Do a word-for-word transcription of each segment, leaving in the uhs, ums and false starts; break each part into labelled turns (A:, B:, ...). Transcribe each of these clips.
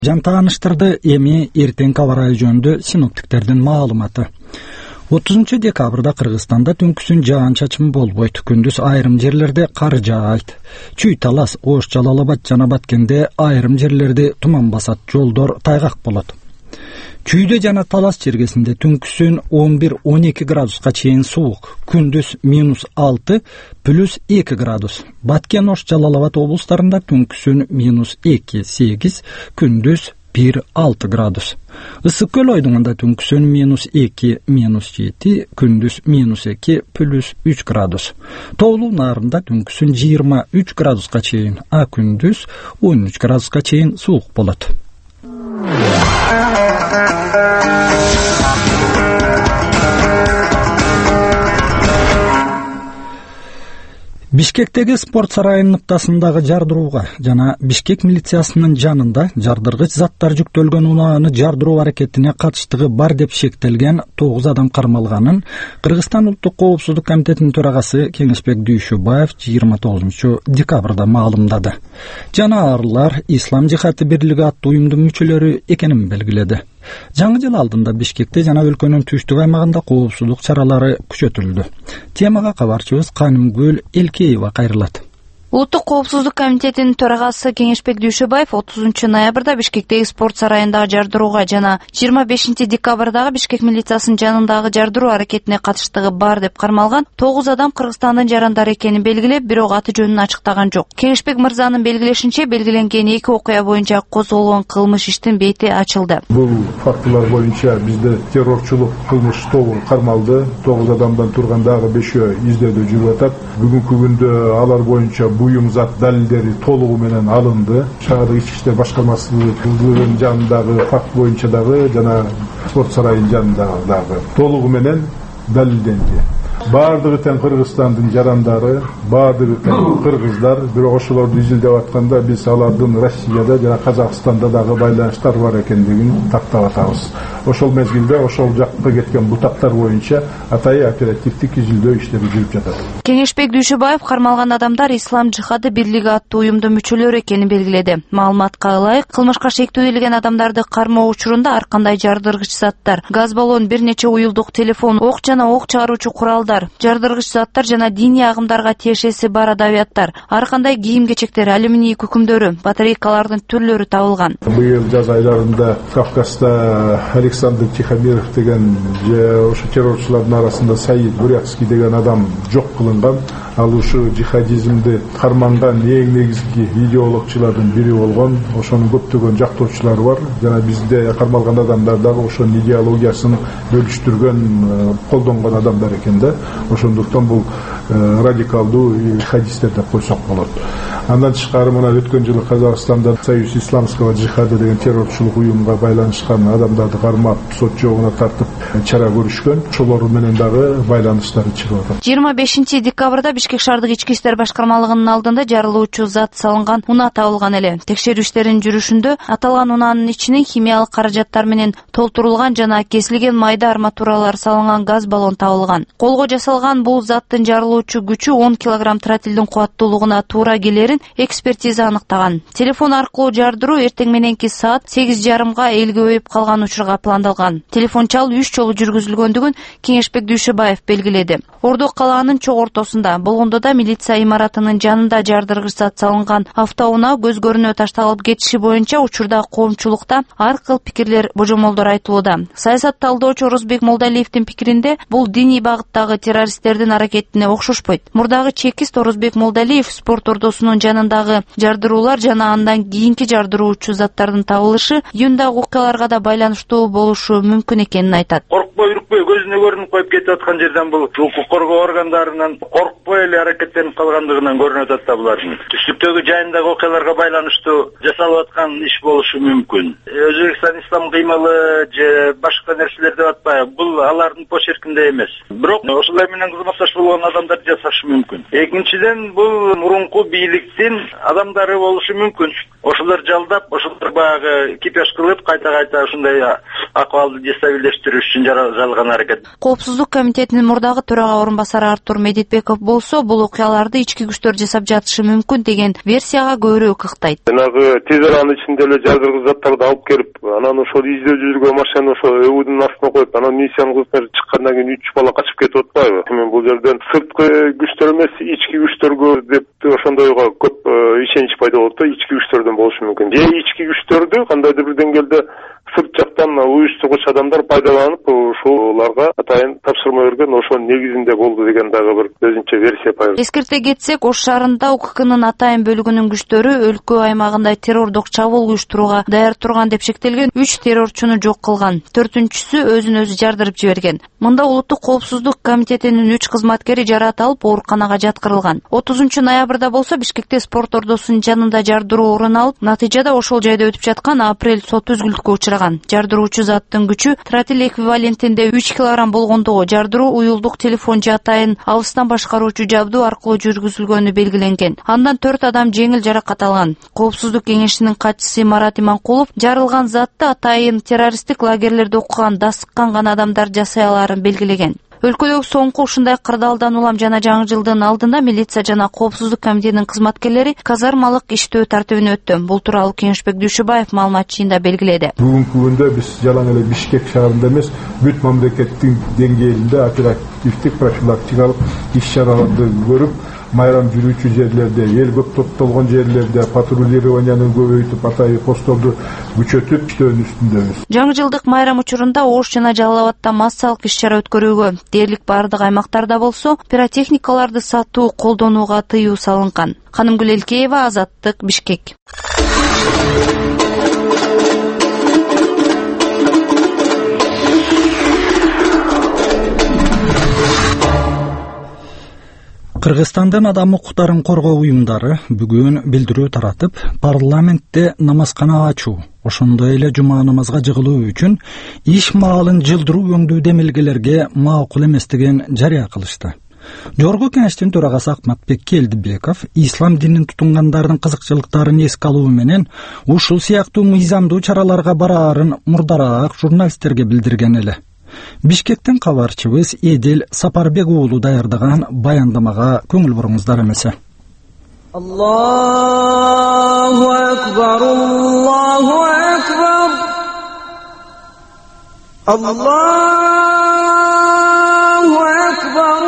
A: Жан тааныштырды эми эртеңки аба ырайы жөнүндө синоптиктердин маалыматы. отузунчу декабрда Кыргызстанда түнкүсүн жаан-чачын болбойт. Күндүз айрым жерлерде кар жаайт. Чүй Талас, Ош, Жалал Абад жана Баткенде айрым жерлерде туман басат, жолдор тайгак болот. Чүйдө жана Талас чергесинде түнкүсүн он бир он эки градуска чейин суук, күндүз минус алты плюс эки градус. Баткен, Ош, Жалал Абад облустарында түнкүсүн минус эки сегиз, күндүз бир алты градус. Ысык көл ойдуңунда түнкүсүн минус эки минус жети, күндүз минус эки плюс үч градус. Тоолуу Нарында түнкүсүн жыйырма үч градуска чейин, а күндүз он үч градуска чейин суук болот. Бишкектеги спорт сарайынын ныктасындагы жардырууга жана Бишкек милициясынын жанында жардыргыч заттар жүктөлгөн унааны жардыруу аракетине катыштыгы бар деп шектелген тогуз адам кармалганын Кыргызстан улуттук коопсуздук комитетинин төрагасы Кеңешбек Дүйшөбаев жыйырма тогузунчу декабрда маалымдады. Жанаарлар Ислам жихаты бирлиги аттуу уюмдун мүчөлөрү экенин белгиледи. Жаңы жыл алдында Бишкекте жана өлкөнүн түштүк аймагында коопсуздук чаралары күчөтүлдү. Темага кабарчыбыз Канымгүл Элкеева кайрылат.
B: Улуттук коопсуздук комитетинин төрагасы Кеңешбек Дүйшөбаев отузунчу ноябрда Бишкектеги спорт сарайындагы жардырууга жана жыйырма бешинчи декабрдагы Бишкек милициясынын жанындагы жардыруу аракетине катыштыгы бар деп кармалган тогуз адам Кыргызстандын жарандары экенин белгилеп, бирок аты жөнүн ачыктаган жок. Кеңешбек мырзанын белгилешинче, белгиленген эки окуя боюнча козголгон кылмыш иштин бети ачылды.
C: Бул фактылар боюнча бизде террорчулук кылмыш тобу кармалды. тогуз адамдан турган дагы бешөө издөөдө жүрүп атат. Бүгүнкү күндө алар боюнча буюм зат далилдери толугу менен алынды. Шаардык ички иштер башкармасынын жанындагы факт боюнча дагы жана спорт сарайынын жанындагы дагы толугу менен далилденди. Бардыгы тең Кыргызстандын жарандары, бардыгы тең кыргыздар, бирок ошолорду изилдеп атканда биз алардын Россияда жана Казакстанда дагы байланыштар бар экендигин тактап атабыз. Ошол мезгилде ошол жакка кеткен бутактар боюнча атайы оперативдик изилдөө иштери жүрүп жатат.
B: Кеңешбек Дүйшөбаев кармалган адамдар Ислам жихады бирлиги аттуу уюмдун мүчөлөрү экенин белгиледи. Маалыматка ылайык, кылмышка шектүү келген адамдарды кармоо учурунда ар кандай жардыргыч заттар, газ баллон, бир нече уюлдук телефон, ок жана ок чыгаруучу куралдар, жардыргыч заттар жана диний агымдарга тиешеси бар адабияттар, ар кандай кийим-кечектер, алюминий күкүмдөрү, батарейкалардын түрлөрү табылган.
C: Быйыл жаз айларында Кавказда Александр Тихомиров деген ошо террорчулардын арасында Саид Бурятский деген адам жок кылынган. Ал ушу жихадизмди карманган эң негизги идеологчулардын бири болгон. Ошонун көптөгөн жактоочулары бар. Жана бизде кармалган адамдар дагы ошонун идеологиясын бөлүштүргөн, колдонгон адамдар экен да. Ошондуктан бул радикалдуу жихадисттер деп койсок болот. Андан тышкары мына өткөн жылы Казакстанда Союз исламского джихада деген террорчулук уюмга байланышкан адамдарды кармап, сот жогуна тартып чара көрүшкөн. Ошолор менен дагы байланыштары чыгып атат.
B: жыйырма бешинчи декабрда Бишкек шаардык ички иштер башкармалыгынын алдында жарылуучу зат салынган унаа табылган эле. Текшерүү иштеринин жүрүшүндө аталган унаанын ичинин химиялык каражаттар менен толтурулган жана кесилген майда арматуралар салынган газ баллон табылган. Колго жасалган бул заттын жарылуучу күчү он килограмм тротилдин кубаттуулугуна туура келерин экспертиза аныктаган. Телефон аркылуу жардыруу эртең мененки саат сегиз жарымга элге өйүп калган учурга пландалган. Телефон чалуу үч жолу жүргүзүлгөндүгүн Кеңешбек Дүйшөбаев белгиледи. Ордо калаанын чок ортосунда болгондо да милиция имаратынын жанында жардыргыч зат салынган автоунаа көзгөрүнө ташталып кетиши боюнча учурда коомчулукта ар кыл пикирлер, божомолдор айтылууда. Саясат талдоочу Орозбек Молдалиевдин пикиринде бул диний багыттагы террористтердин аракетине окшошпойт. Мурдагы чекист Орозбек Молдалиев спорт ордосунун жанындагы жардыруулар жана андан кийинки жардыруучу заттардын табылышы июндагы окуяларга да байланыштуу болушу мүмкүн экенин айтат.
D: Коркпой, үркпөй, көзүнө көрүнүп коюп кетип аткан жерден бул укук коргоо органдарынан коркпой эле аракеттенип калгандыгынан көрүнүп атат да булардын. Түштүктөгү жайындагы окуяларга байланыштуу жасалып аткан иш болушу мүмкүн. Өзбекстан ислам кыймылы же башка нерселер деп атпайбы, бул алардын почеркинде эмес. Бирок ошолар менен кызматташ болгон адамдар жасашы мүмкүн. Экинчиден, бул мурунку бийликтин адамдары болушу мүмкүн. Ошолор жалдап, ошолор баягы кипеш кылып, кайта-кайта ушундай акыбалды дестабилдештирүү үчүн жасалган аракет.
B: Коопсуздук комитетинин мурдагы төрага орун басары Артур Медетбеков болсо, бул окуяларды ички күчтөр жасап жатышы мүмкүн деген версияга көбүрөөк ыктайт.
E: Жанагы тез аранын ичинде эле жардыргыч заттарды алып келип, анан ошол издөө жүргөн машинаны ошо өбүдүн астына коюп, анан миссиянын кызматтары чыккандан кийин үч бала качып кетип атпайбы? Мен бул жерден сырткы күчтөр эмес, ички күчтөргө деп ошондойго көп ишенич пайда болот да, ички күчтөрдөн болушу мүмкүн. Же ички күчтөрдү кандайдыр бир деңгээлде сырт жактан уюштургуч адамдар пайдаланып, ошолорго атайын тапшырма берген, ошол негизинде болду деген дагы бир өзүнчө версия пайда.
B: Эскерте кетсек, Ош шаарында УККнын атайын бөлүгүнүн күчтөрү өлкө аймагында террордук чабуул уюштурууга даяр турган деп шектелген үч террорчуну жок кылган. Төртүнчүсү өзүн өзү жардырып жиберген. Мында Улуттук коопсуздук комитетинин үч кызматкери жараат алып ооруканага жаткырылган. отузунчу ноябрда болсо Бишкекте спорт ордосунун жанында жардыруу орун алып, натыйжада ошол жайда өтүп жаткан апрель сот үзгүлтүккө учураган. Жардыруучу заттын күчү тротил эквивалентинде үч килограмм болгондугу, жардыруу уюлдук телефон же атайын алыстан башкаруучу жабдуу аркылуу жүргүзүлгөнү белгиленген. Андан төрт адам жеңил жаракат алган. Коопсуздук кеңешинин катчысы Марат Иманкулов жарылган затты атайын террористтик лагерлерде окуган, дасыккан гана адамдар жасай аларын белгилеген. Өлкөдөгү соңку ушундай кырдаалдан улам жана жаңы жылдын алдында милиция жана коопсуздук комитетинин кызматкерлери казармалык иштөө тартибине өттү. Бул тууралуу Кеңешбек Дүйшүбаев маалымат жыйында белгиледи.
C: Бүгүнкү күндө биз жалаң эле Бишкек шаарында эмес, бүт мамлекеттин деңгээлинде оперативдик профилактикалык иш-чараларды көрүп, майрам жүрүүчү жерлерде, эл көп топтолгон жерлерде патрулированияны көбөйтүп, атайын постторду күчөтүп иштөөнүн үстүндөбүз.
B: Жаңы жылдык майрам учурунда Ош жана Жалал Абадта массалык иш-чара өткөрүүгө, дээрлик бардык аймактарда болсо пиротехникаларды сатуу, колдонууга тыюу салынган. Ханымгүл Элкеева, Азаттык, Бишкек.
A: Кыргызстандын адам укуктарын коргоо уюмдары бүгүн билдирүү таратып, парламентте намазкана ачуу, ошондой эле жума намазга жыгылуу үчүн иш маалын жылдыруу өңдүү демилгелерге макул эместигин жарыя кылышты. Жогорку кеңештин төрагасы Акматбек Келдибеков ислам динин тутунгандардын кызыкчылыктарын эске алуу менен ушул сыяктуу мыйзамдуу чараларга бараарын мурдараак журналисттерге билдирген эле. Бишкектен кабарчыбыз Эдил Сапарбек уулу даярдаган баяндамага көңүл буруңуздар эмесе.
F: Аллаху акбар, Аллаху акбар. Аллаху акбар.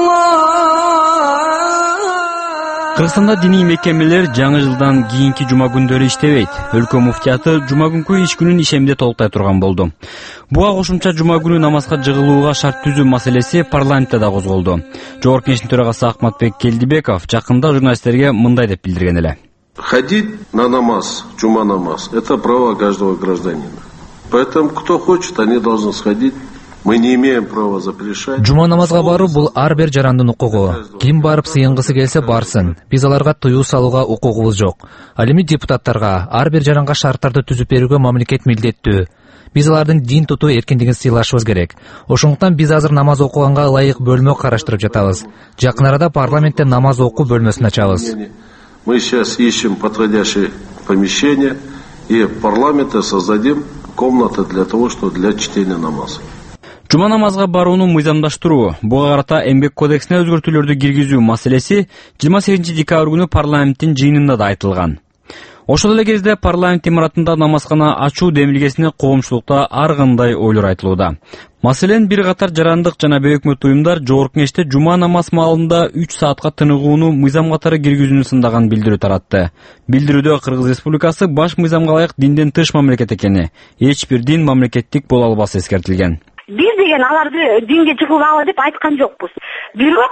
G: Кыргызстанда диний мекемелер жаңы жылдан кийинки жума күндөрү иштебейт. Өлкө муфтияты жума күнкү иш күнүн ишемде толуктай турган болду. Буга кошумча жума күнү намазга жыгылууга шарт түзүү маселеси парламентте да козголду. Жогорку кеңештин төрагасы Акматбек Келдибеков жакында журналисттерге мындай деп билдирген эле.
H: Ходить на намаз, жума намаз, это право каждого гражданина. Поэтому кто хочет, они должны сходить. Мы не имеем права запрещать.
I: Жума намазга баруу бул ар бир жарандын укугу. Ким барып сыйынгысы келсе барсын. Биз аларга тыюу салууга укугубуз жок. Ал эми депутаттарга ар бир жаранга шарттарды түзүп берүүгө мамлекет милдеттүү. Биз алардын дин тутуу эркиндигин сыйлашыбыз керек. Ошондуктан биз азыр намаз окуганга ылайык бөлмө караштырып жатабыз. Жакын арада парламентте намаз окуу бөлмөсүн ачабыз.
H: Мы сейчас ищем подходящее помещение и в парламенте создадим комнаты для того, что для чтения намаза.
G: Жума намазга барууну мыйзамдаштыруу, буга карата эмгек кодексине өзгөртүүлөрдү киргизүү маселеси жыйырма сегизинчи декабрь күнү парламенттин жыйынында да айтылган. Ошол эле кезде парламент имаратында намазкана ачуу демилгесине коомчулукта ар кандай ойлор айтылууда. Маселен, бир катар жарандык жана бейөкмөт уюмдар жогорку кеңеште жума намаз маалында үч саатка тыныгууну мыйзам катары киргизүүнү сындаган билдирүү таратты. Билдирүүдө Кыргыз Республикасы баш мыйзамга ылайык динден тыш мамлекет экени, эч бир дин мамлекеттик боло албасы эскертилген.
J: Биз деген аларды динге жыгылалы деп айткан жокпуз. Бирок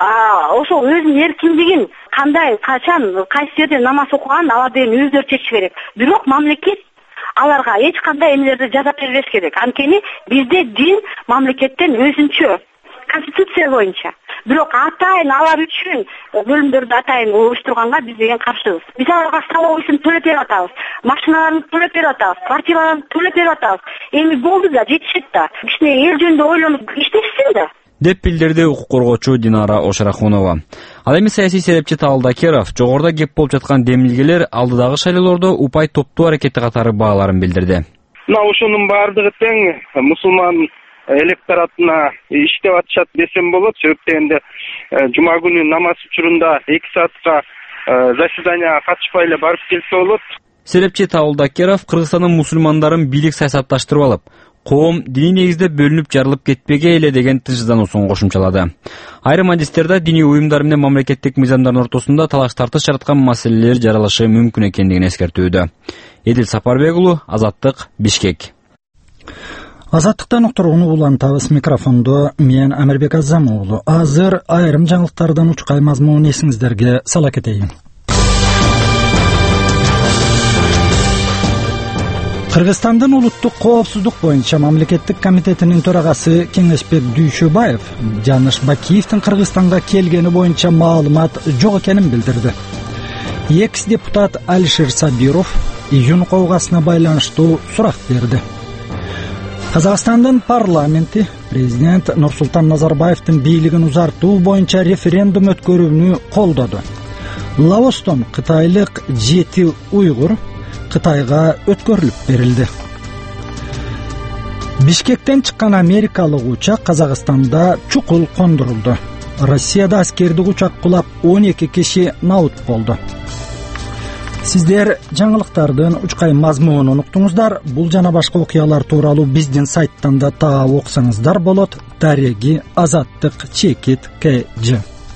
J: ошол өзүнүн эркиндигин кандай, качан, кайсы жерде намаз окуган алар деген өздөрү чечиш керек. Бирок мамлекет аларга эч кандай эмелерди жаза бербеш керек. Анткени бизде дин мамлекеттен өзүнчө, конституция боюнча. Бирок атайын алар үчүн бөлүмдөрдү атайын уюштурганга биз деген каршыбыз. Биз аларга налогын төлөп берип атабыз, машиналарын төлөп берип атабыз, квартираларын төлөп берип атабыз. Эми болду да, жетишет да. Кичине эл жөнүндө ойлонуп иштешсин да.
G: Деп билдирди укук коргоочу Динара Ошарахунова. Ал эми саясий серепчи Таалда Керов жогоруда кеп болуп жаткан демилгелер алдыдагы шайлоолордо упай топтуу аракети катары бааларын билдирди.
K: мына ошонун баардыгы тең мусулман электоратына иштеп атышат десем болот. Себеп дегенде жума күнү намаз учурунда эки саатка заседанияга катышпай эле барып келсе болот.
G: Серепчи Таулда Керов Кыргызстандын мусулмандарын бийлик саясатташтырып алып, коом диний негизде бөлүнүп жарылып кетпеге эле деген тыждануусун кошумчалады. Айрым адистерде диний уюмдар менен мамлекеттик мыйзамдардын ортосунда талаш тартыш жараткан маселелер жаралышы мүмкүн экендигин эскертүүдө. Эдил Сапарбек уулу, Азаттык, Бишкек.
A: Азаттыктан уктурууну улантабыз. Микрофондо мен Амирбек Азам уулу. Азыр айрым жаңылыктардан учкай мазмуун эсиңиздерге сала кетейин. Кыргызстандын улуттук коопсуздук боюнча мамлекеттик комитетинин төрагасы Кеңешбек Дүйшөбаев Жаныш Бакиевдин Кыргызстанга келгени боюнча маалымат жок экенин билдирди. Экс депутат Алишер Сабиров июнь ковгасына байланыштуу сурак берди. Казакстандын парламенти президент Нурсултан Назарбаевдин бийлигин узартуу боюнча референдум өткөрүүнү колдоду. Лаостон кытайлык жети уйгур Кытайга өткөрүлүп берилди. Бишкектен чыккан америкалык учак Казакстанда чукул кондурулду. Россияда аскердик учак кулап он эки киши наут болду. Сиздер жаңылыктардын учкай мазмуунун уктуңуздар. Бул жана башка окуялар тууралуу биздин сайттан да таап окусаңыздар болот. Дареги Азаттык Чекит КЖ.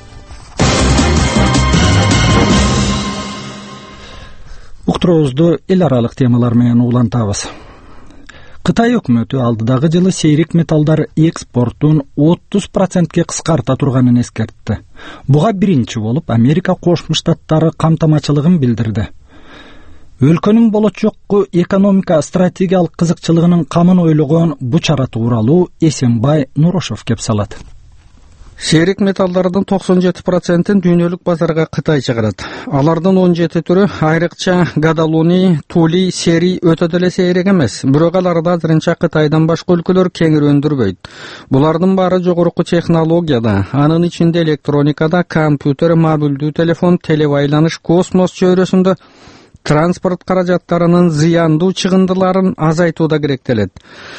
A: Уктуруубузду эл аралык темалар менен улантабыз. Кытай өкмөтү алдыдагы жылы сейрек металлдар экспортун отуз процентке кыскарта турганын эскертти. Буга биринчи болуп Америка Кошмо Штаттары камтамачылыгын билдирди. Өлкөнүн болочокку экономика стратегиялык кызыкчылыгынын камын ойлогон бу чара тууралуу Эсенбай Нурошев кеп салат.
L: Сейрек металлдардын токсон жети процентин дүйнөлүк базарга Кытай чыгарат. Алардын он жети түрү, айрыкча гадалуни, тули, сери өтө деле сейрек эмес. Бирок аларды азырынча Кытайдан башка өлкөлөр кеңири өндүрбөйт. Булардын баары жогорку технологияда, анын ичинде электроникада, компьютер, мобилдүү телефон, телебайланыш, космос чөйрөсүндө транспорт каражаттарынын зыяндуу чыгындыларын азайтууда керектелет.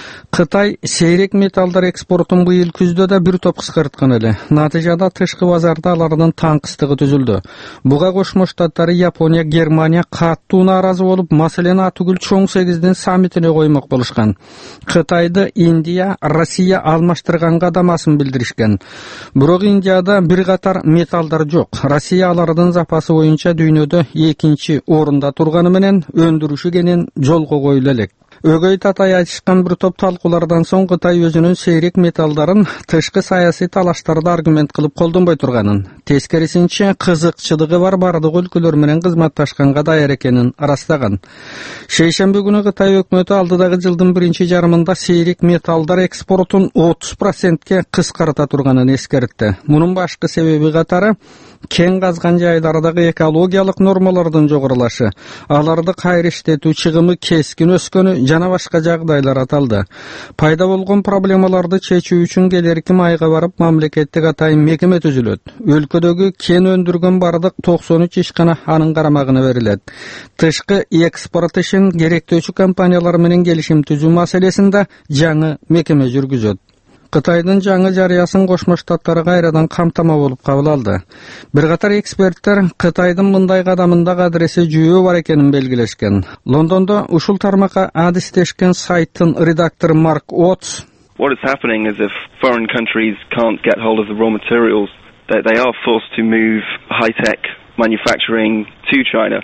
L: Кытай сейрек металлдар экспортун быйыл күздө да бир топ кыскарткан эле. Натыйжада тышкы базарда алардын таңкыстыгы түзүлдү. Буга Кошмо Штаттары, Япония, Германия каттуу нааразы болуп, маселени атүгүл чоң сегиздин саммитине коймок болушкан. Кытайды Индия, Россия алмаштырганга да масын билдиришкен. Бирок Индияда бир катар металлдар жок. Россия алардын запасы боюнча дүйнөдө экинчи орунда турганы менен өндүрүшү кенен жолго коюла элек. Өгөй татай айтышкан бир топ талкуулардан соң Кытай өзүнүн сейрек металлдарын тышкы саясий талаштарды аргумент кылып колдонбой турганын, тескерисинче кызыкчылыгы бар бардык өлкөлөр менен кызматташканга даяр экенин ырастаган. Шейшемби күнү Кытай өкмөтү алдыдагы жылдын биринчи жарымында сейрек металлдар экспортун отуз процентке кыскарта турганын эскертти. Мунун башкы себеби катары кен казган жайлардагы экологиялык нормалардын жогорулашы, аларды кайра иштетүү чыгымы кескин өскөнү жана башка жагдайлар аталды. Пайда болгон проблемаларды чечүү үчүн келерки майга барып мамлекеттик атайын мекеме түзүлөт. Өлкөдөгү кен өндүргөн бардык токсон үч ишкана анын карамагына берилет. Тышкы экспорт ишин керектөөчү компаниялар менен келишим түзүү маселесинде жаңы мекеме жүргүзөт. Кытайдын жаңы жарыясын Кошмо Штаттары кайрадан камтама болуп кабыл алды. Бир катар эксперттер Кытайдын мындай кадамында адреси жүйөө бар экенин белгилешкен. Лондондо ушул тармакка адистешкен сайттын редактору Марк Отс:
M: What is happening is if foreign countries can't get hold of the raw materials, that they are forced to move high-tech manufacturing to China.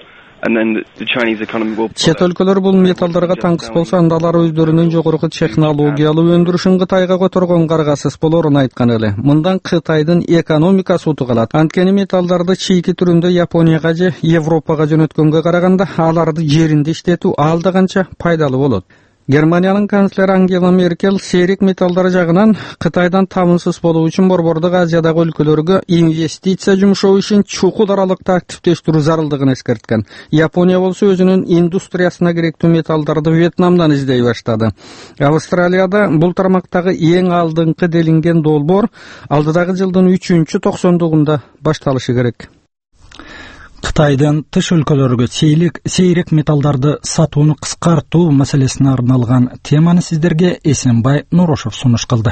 L: Чет өлкөлөр бул металлдарга таңкыс болсо, анда алар өздөрүнүн жогорку технологиялуу өндүрүшүн Кытайга которгон каргасыз болорун айткан эле. Мындан Кытайдын экономикасы утук алат. Анткени металлдарды чийки түрүндө Японияга же Европага жөнөткөнгө караганда аларды жеринде иштетүү алда канча пайдалуу болот. Германиянын канцлери Ангела Меркель сейрек металлдар жагынан Кытайдан табынсыз болуу үчүн Борбордук Азиядагы өлкөлөргө инвестиция жумшоо ишин чукул аралыкта активдештирүү зарылдыгын эскерткен. Япония болсо өзүнүн индустриясына керектүү металлдарды Вьетнамдан издей баштады. Австралияда бул тармактагы эң алдыңкы делинген долбоор алдыдагы жылдын үчүнчү токсондугунда башталышы керек.
A: Кытайдын тыш өлкөлөргө сейлик сейрек металлдарды сатууну кыскартуу маселесине арналган теманы сиздерге Эсенбай Нурошев сунуш кылды.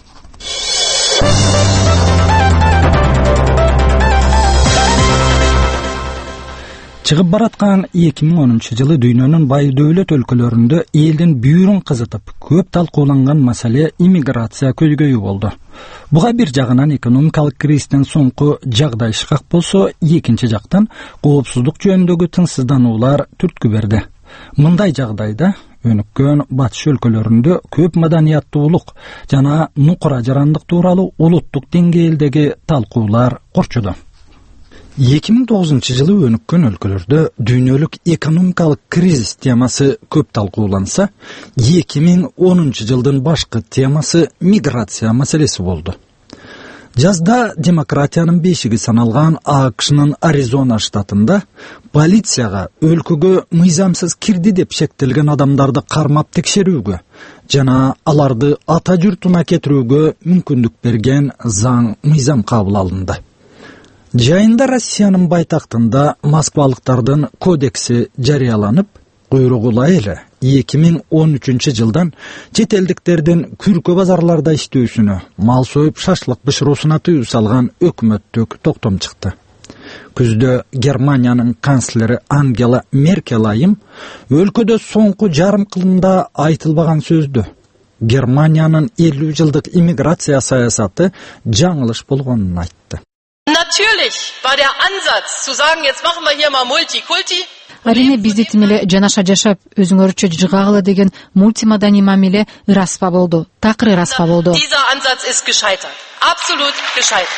A: Чыгып бараткан эки миң онунчу жылы дүйнөнүн бай дөөлөт өлкөлөрүндө элдин бүйүрүн кызытып, көп талкууланган маселе иммиграция көйгөйү болду. Буга бир жагынан экономикалык кризистен соңку жагдай шкак болсо, экинчи жактан коопсуздук жөнүндөгү тынчсыздануулар түрткү берди. Мындай жагдайда өнүккөн батыш өлкөлөрүндө көп маданияттуулук жана нукура жарандык тууралуу улуттук деңгээлдеги талкуулар корчоду. эки миң тогузунчу жылы өнүккөн өлкөлөрдө дүйнөлүк экономикалык кризис темасы көп талкууланса, эки миң онунчу жылдын башкы темасы миграция маселеси болду. Жазда демократиянын бешиги саналган АКШнын Аризона штатында полицияга өлкөгө мыйзамсыз кирди деп шектелген адамдарды кармап текшерүүгө жана аларды ата журтуна кетирүүгө мүмкүндүк берген заң мыйзам кабыл алынды. Жайында Россиянын байтактында москвалыктардын кодекси жарыяланып, куйругулай эле эки миң он үчүнчү жылдан чет элдиктердин күркө базарларда иштөөсүнө, мал союп шашлык бышыруусуна тыюу салган өкмөттүк токтом чыкты. Күздө Германиянын канцлери Ангела Меркель айым өлкөдө соңку жарым кылымда айтылбаган сөздү Германиянын элүү жылдык иммиграция саясаты жаңылыш болгонун айтты.
N: Natürlich war der Ansatz zu sagen, jetzt machen wir hier mal Multikulti.
O: Арине бизди тим эле жанаша жашап, өзүңөрчө жыгагыла деген мультимадани мамиле ыраспа болду. Такыр ыраспа болду.
N: Dieser Ansatz ist gescheitert. Absolut gescheitert.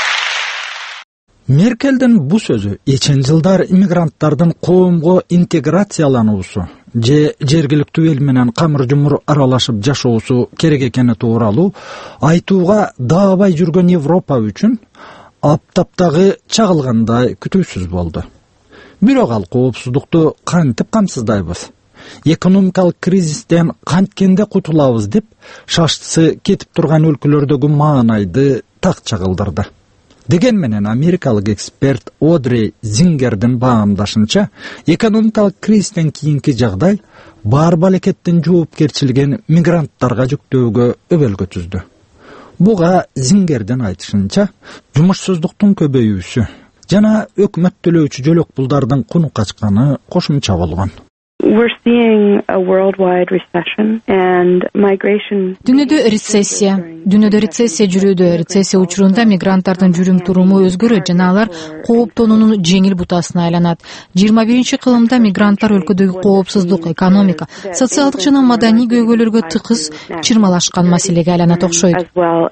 A: Меркелдин бу сөзү эчен жылдар иммигранттардын коомго интеграциялануусу же жергиликтүү эл менен камыр жумур аралашып жашоосу керек экени тууралуу айтууга даабай жүргөн Европа үчүн аптаптагы чагылгандай күтүүсүз болду. Бирок ал коопсуздукту кантип камсыздайбыз? Экономикалык кризистен канткенде кутулабыз деп шаштысы кетип турган өлкөлөрдөгү маанайды так чагылдырды. Деген менен америкалык эксперт Одри Зингердин баамдашынча, экономикалык кризистен кийинки жагдай бар балекеттин жоопкерчилигин мигранттарга жүктөөгө өбөлгө түздү. Буга Зингердин айтышынча, жумушсуздуктун көбөйүүсү жана өкмөт төлөөчү жөлөк пулдардын куну качканы кошумча болгон.
P: We're seeing a worldwide recession and migration.
O: Дүйнөдө рецессия, дүйнөдө рецессия жүрүүдө. Рецессия учурунда мигранттардын жүрүм туруму өзгөрөт жана алар кооптонуунун жеңил бутасына айланат. жыйырма биринчи кылымда мигранттар өлкөдөгү коопсуздук, экономика, социалдык жана маданий көйгөйлөргө тыкыз чырмалашкан маселеге айланат окшойт.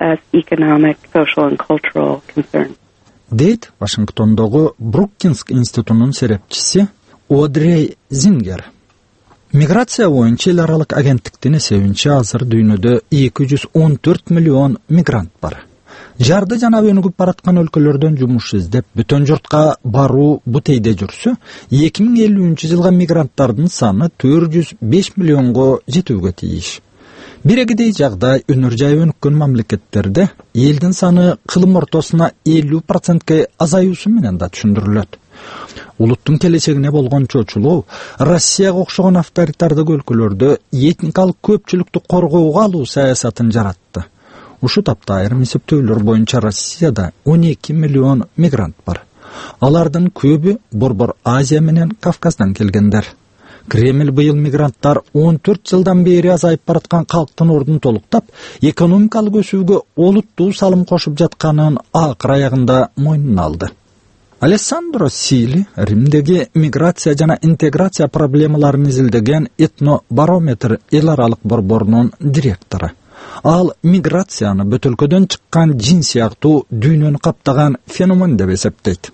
A: Дейт Вашингтондогу Бруккинс институтунун серепчиси Одри Зингер. Миграция боюнча эл аралык агенттиктин эсебинче азыр дүйнөдө эки жүз он төрт миллион мигрант бар. Жарды жана өнүгүп бараткан өлкөлөрдөн жумуш издеп, бүтөн журтка баруу бутейде жүрсө, эки миң элүүнчү жылга мигранттардын саны төрт жүз беш миллионго жетүүгө тийиш. Бирегидей жагдай өнөр жай өнүккөн мамлекеттерде элдин саны кылым ортосуна элүү процентке азаюусу менен да түшүндүрүлөт. Улуттун келечегине болгон чочулоо Россияга окшогон авторитардык өлкөлөрдө этникалык көпчүлүктү коргоого алуу саясатын жаратты. Ушу тапта айрым эсептөөлөр боюнча Россияда он эки миллион мигрант бар. Алардын көбү Борбор Азия менен Кавказдан келгендер. Кремль быйыл мигранттар он төрт жылдан бери азайып бараткан калктын ордун толуктап, экономикалык өсүүгө олуттуу салым кошуп жатканын акыр аягында мойнуна алды. Алессандро Сили, Римдеги миграция жана интеграция проблемаларын изилдеген этнобарометр эл аралык борборунун директору. Ал миграцияны бүт өлкөдөн чыккан жин сыяктуу дүйнөнү каптаган феномен деп эсептейт.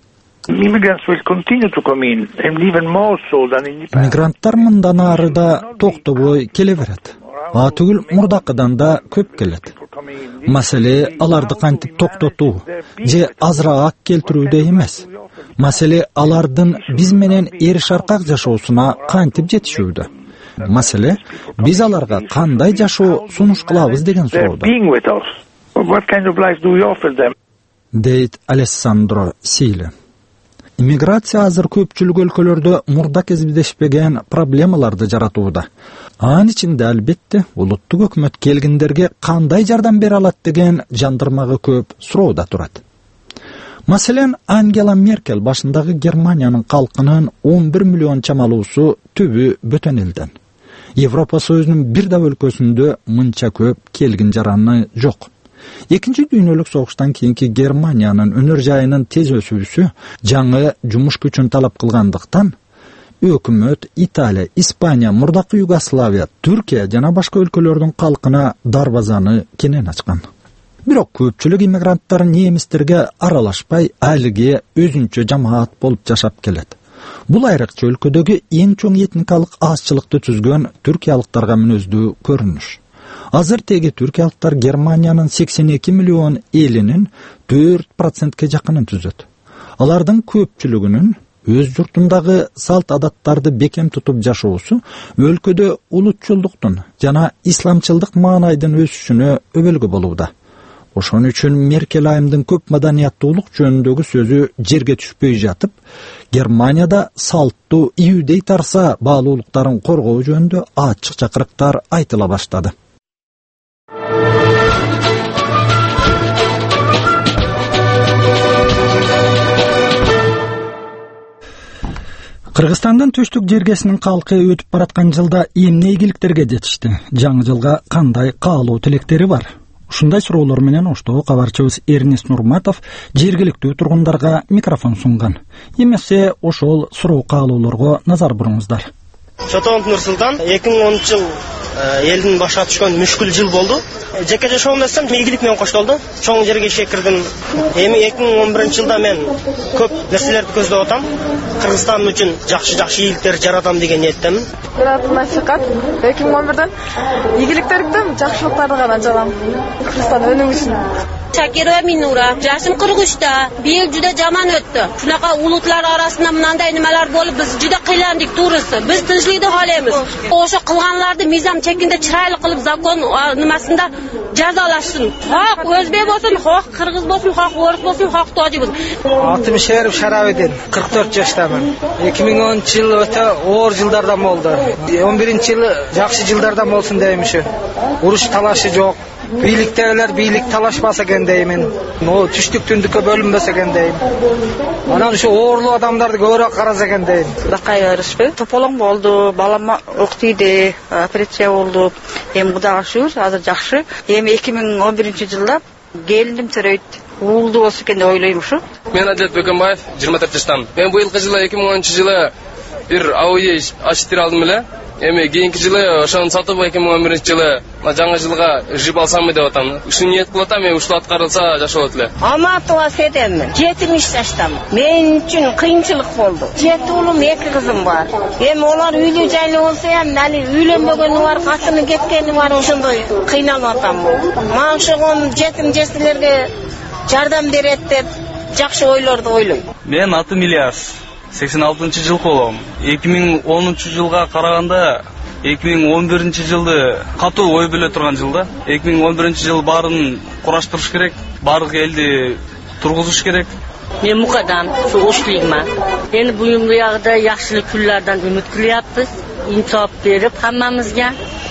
A: Мигранттар мындан ары да токтобой келе берет. А түгүл мурдакыдан да көп келет. Маселе аларды кантип токтотуу же азыраак келтирүүдө эмес. Маселе алардын биз менен эриш аркак жашоосуна кантип жетишүүдө. Маселе биз аларга кандай жашоо сунуш кылабыз деген суроодо. Дейт Алессандро Сили. иммиграция азыр көпчүлүк өлкөлөрдө мурда кездешпеген проблемаларды жаратууда. Анын ичинде албетте улуттук өкмөт келгиндерге кандай жардам бере алат деген жандырмагы көп суроо да турат. Маселен, Ангела Меркель башындагы Германиянын калкынын он бир миллион чамалуусу түбү бөтөн элден. Европа Союзунун бир да өлкөсүндө мынча көп келгин жараны жок. Экинчи дүйнөлүк согуштан кийинки Германиянын өнөр жайынын тез өсүүсү жаңы жумуш күчүн талап кылгандыктан өкмөт Италия, Испания, мурдакы Югославия, Түркия жана башка өлкөлөрдүн калкына дарбазаны кенен ачкан. Бирок көпчүлүк иммигранттар немистерге аралашпай, алиге өзүнчө жамаат болуп жашап келет. Бул айрыкча өлкөдөгү эң чоң этникалык азчылыкты түзгөн түркиялыктарга мүнөздүү көрүнүш. Азыр теги түркиялыктар Германиянын сексен эки миллион элинин төрт процентке жакынын түзөт. Алардын көпчүлүгүнүн өз журтундагы салт адаттарды бекем тутуп жашоосу өлкөдө улутчулдуктун жана исламчылдык маанайдын өсүшүнө өбөлгө болууда. Ошон үчүн Меркель айымдын көп маданияттуулук жөнүндөгү сөзү жерге түшпөй жатып, Германияда салттуу иудей тарса баалуулуктарын коргоо жөнүндө ачык чакырыктар айтыла баштады. Кыргызстандын түштүк жергесинин калкы өтүп бараткан жылда эмне ийгиликтерге жетишти? Жаңы жылга кандай каалоо тилектери бар? Ушундай суроолор менен оштогу кабарчыбыз Эрнест Нурматов жергиликтүү тургундарга микрофон сунган. Эмесе ошол суроо каалоолорго назар буруңуздар.
Q: Чотонов Нурсултан, эки миң онунчу жыл элдин башына түшкөн мүшкүл жыл болду. Жеке жашоом десем, ийгилик менен коштолду. Чоң жерге ишке кирдим. Эми эки миң он биринчи жылда мен көп нерселерди көздөп атам. Кыргызстан үчүн жакшы-жакшы ийгиликтер жаратам деген ниеттемин.
R: Жаратып насихат эки миң он бирден ийгиликтерди, жакшылыктарды гана жалам. Кыргызстан өнүгүү үчүн.
S: Шакирова Минура, жашым кырк үчтө. Бир жуда жаман өттү. Шунака улутлар арасында мындай немелер болуп, биз жуда кыйландык туурысы. Биз тынчлыкты каалайбыз. Ошо кылганларды мыйзам чекинде чырайлуу кылып закон немасында жазалашсын. Хак өзбек болсун, хак кыргыз болсун, хак орус болсун, хак тожи болсун.
T: Атым Шериф Шарабидин, кырк төрт жаштамын. эки миң онунчу жыл өтө оор жылдардан болду. он биринчи жыл жакшы жылдардан болсун дейм ушу. Уруш талашы жок. Бийликтегилер бийлик талашпаса экен деймин. О түштүк түндүккө бөлүнбөсө экен дейм. Анан ушу оорлуу адамдарды көбүрөөк караса экен дейм.
U: Бакай Рыспек тополоң болду, балама октуйду, операция болду. Эми Кудайга шүгүр, азыр жакшы. Эми эки миң он биринчи жылда келиндим төрөйт. Уулду болсо экен деп ойлойм ушу.
V: Мен Адет Бөкөнбаев, жыйырма төрт жаштамын. Мен быйылкы жылы эки миң онунчу жылы бир АУЕ ачтыр алдым эле. Эми кийинки жылы ошону сатып эки миң он биринчи жылы жаңы жылга жип алсамбы деп атам. Ушуну ниет кылып атам, эми ушул аткарылса жашолот эле.
W: Алматыга кетемин. жетимиш жаштамын. Мен үчүн кыйынчылык болду. Жети уулум, эки кызым бар. Эми олар үйлүү жайлуу болсо эми али үйлөнбөгөнү бар, катыны кеткени бар, ошондой кыйналып атам. Мага ошогон жетим жесилерге жардам берет деп жакшы ойлорду ойлойм.
X: Мен атым Ильяс. сексен алтынчы жыл болом. эки миң онунчу жылга караганда эки миң он биринчи жылды катуу ой бөлө турган жыл да. эки миң он биринчи жыл баарын кураштырыш керек, баардык элди тургузуш керек.
Y: Мен Мукадан, Ошлигма. Эми буюм буягда жакшылык күнлөрдөн үмүт кылыппыз. Инсоп берип хаммамызга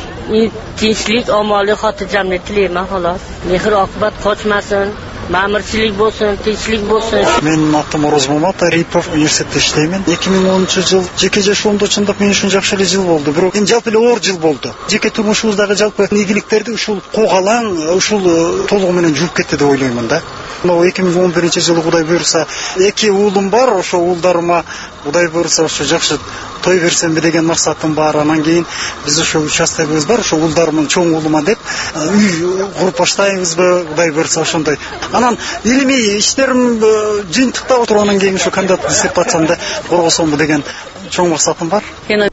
Y: тинчлик, омонлук, хотиржамдык тилеймин холос. Мехр акыбат кочмасын. Мамырчылык болсун, тинчлик болсун.
Z: Мен атым Ороз Мамат, Арипов университетте иштеймин. эки миң онунчу жыл жеке жашоомдо чындап мен үчүн жакшы эле жыл болду. Бирок эми жалпы эле оор жыл болду. Жеке турмушубуздагы жалпы ийгиликтерди ушул когалаң, ушул толугу менен жууп кетти деп ойлоймун да. Мына эки миң он биринчи жылы Кудай буйрса, эки уулум бар, ошо уулдарыма Кудай буйрса ошо жакшы той берсемби деген максатым бар. Анан кийин биз ошо участогыбыз бар, ошо уулдарымдын чоң уулума деп үй куруп баштайбызбы, Кудай буйрса ошондой. Анан илимий иштерим жыйынтыктап отургандан кийин ошо кандидат диссертациямды коргосомбу деген чоң максатым бар.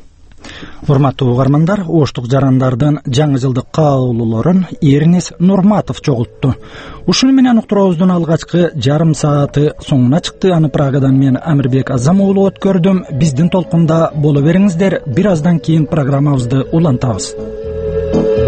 A: Урматтуу угармандар, оштук жарандардын жаңы жылдык каалоолорун Эрнест Нурматов чогултту. Ушуну менен уктуруубуздун алгачкы жарым сааты соңуна чыкты. Аны Прагадан мен Амирбек Азам уулу өткөрдүм. Биздин толкунда боло бериңиздер. Бир аздан кийин программабызды улантабыз.